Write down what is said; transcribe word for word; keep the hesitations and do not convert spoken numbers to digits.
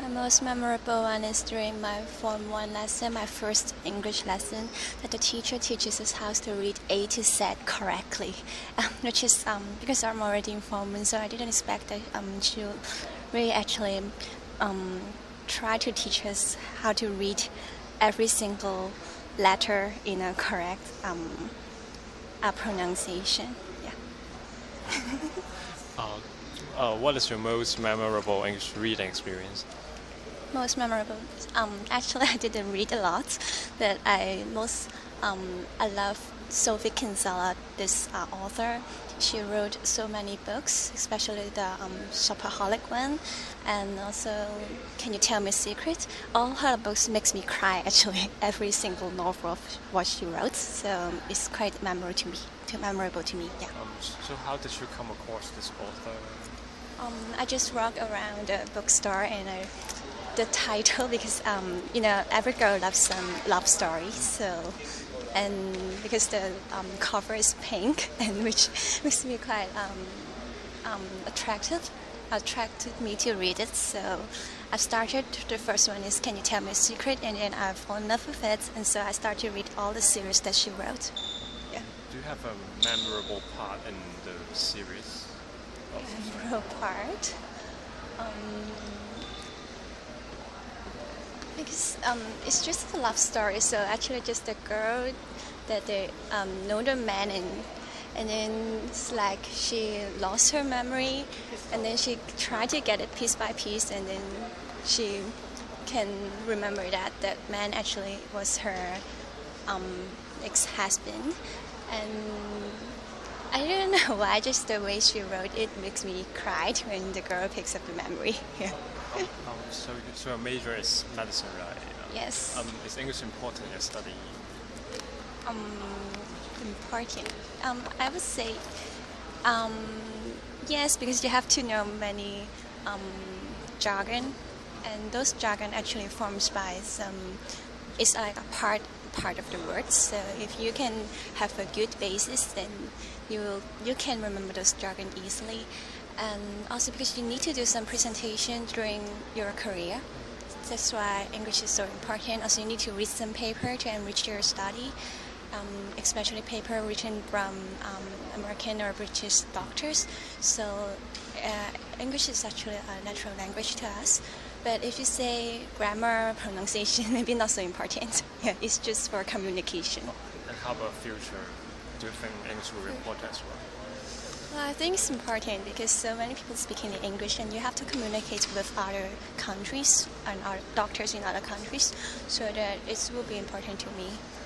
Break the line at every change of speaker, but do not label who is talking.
My most memorable one is during my Form one lesson, my first English lesson, that the teacher teaches us how to read A to Z correctly, um, which is um, because I'm already in Form one, so I didn't expect that um, she would really actually um, try to teach us how to read every single letter in a correct um, uh, pronunciation. Yeah.
Uh, uh, what is your most memorable English reading experience?
Most memorable. Um, actually, I didn't read a lot, but I most um, I love Sophie Kinsella, this uh, author. She wrote so many books, especially the um, Shopaholic one, and also Can You Tell Me a Secret? All her books makes me cry. Actually, every single novel of what she wrote, so it's quite memorable to me. Too memorable to me. Yeah.
Um, so how did you come across this author?
Um, I just walk around the bookstore and I the title because um, you know every girl loves some love story, so and because the um, cover is pink and which makes me quite um, um, attractive attracted me to read it, so I started. The first one is Can You Tell Me a Secret, and then I fall in love with it, and so I started to read all the series that she wrote. Yeah.
Do you have a memorable part in the series?
Memorable part. Um, Because um, it's just a love story, so actually just a girl that they um, know the man, and and then it's like she lost her memory, and then she tried to get it piece by piece, and then she can remember that that man actually was her um, ex-husband, and I don't know why, just the way she wrote it makes me cry when the girl picks up the memory. Yeah.
Um, so, so your major is medicine, right? Um,
Yes.
Um, is English important in your study?
Um, important. Um, I would say, um, yes, because you have to know many um, jargon, and those jargon actually forms by some. It's like a part part of the words. So if you can have a good basis, then you will, you can remember those jargon easily. And also because you need to do some presentation during your career. That's why English is so important. Also, you need to read some paper to enrich your study, um, especially paper written from um, American or British doctors. So uh, English is actually a natural language to us. But if you say grammar, pronunciation, maybe not so important. Yeah, it's just for communication.
And how about future? Do you think English will be important as well?
Well, I think it's important because so many people speaking in English, and you have to communicate with other countries and other doctors in other countries, so that it will be important to me.